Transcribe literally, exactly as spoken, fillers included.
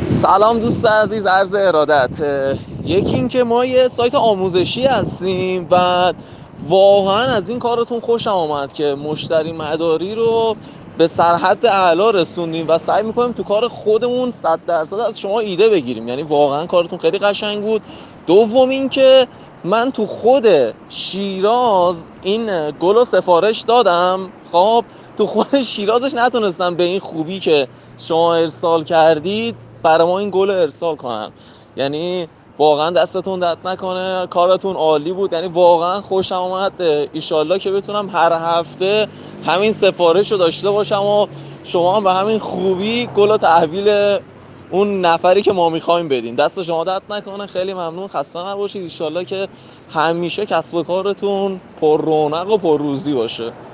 سلام دوست عزیز، عرض ارادت. یکی این که ما یه سایت آموزشی هستیم و واقعا از این کارتون خوشم آمد که مشتری مداری رو به سرحد اعلا رسوندیم و سعی میکنیم تو کار خودمون صد درصد از شما ایده بگیریم. یعنی واقعا کارتون خیلی قشنگ بود. دوم این که من تو خود شیراز این گل رو سفارش دادم، خب تو خود شیرازش نتونستم به این خوبی که شما ارسال کردید برای ما این گل ارسال کنم. یعنی واقعا دستتون درد نکنه، کارتون عالی بود. یعنی واقعا خوشم آمد. ایشالله که بتونم هر هفته همین سفارش رو داشته باشم و شما هم به همین خوبی گل و تحویل اون نفری که ما میخوایم بدین. دست شما درد نکنه، خیلی ممنون، خسته نباشید. ایشالله که همیشه کسب و کارتون پر رونق و پر روزی باشه.